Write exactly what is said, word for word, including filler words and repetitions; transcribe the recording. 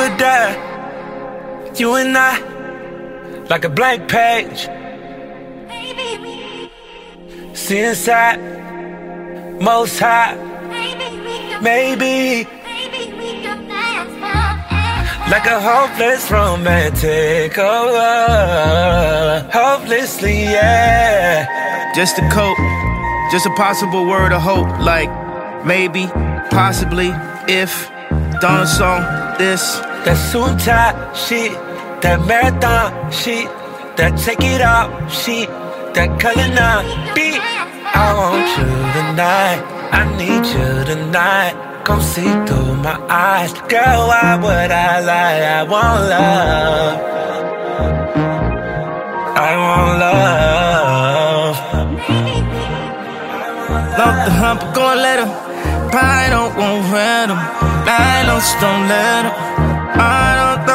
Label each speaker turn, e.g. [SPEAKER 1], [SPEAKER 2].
[SPEAKER 1] were there, you and I, like a blank page. See inside, most high, maybe. Like a hopeless romantic, oh, uh, hopelessly, yeah.
[SPEAKER 2] Just a cope, just a possible word of hope. Like maybe, possibly, if. Done a song, this.
[SPEAKER 1] That suit tie shit, that marathon shit, that take it off shit, that color nine beat. I want you tonight, I need you tonight. Come see through my eyes, girl, why would I lie? I want love, I want love.
[SPEAKER 2] Love the hump, go and let him. I don't want random. I don't, don't let him. I don't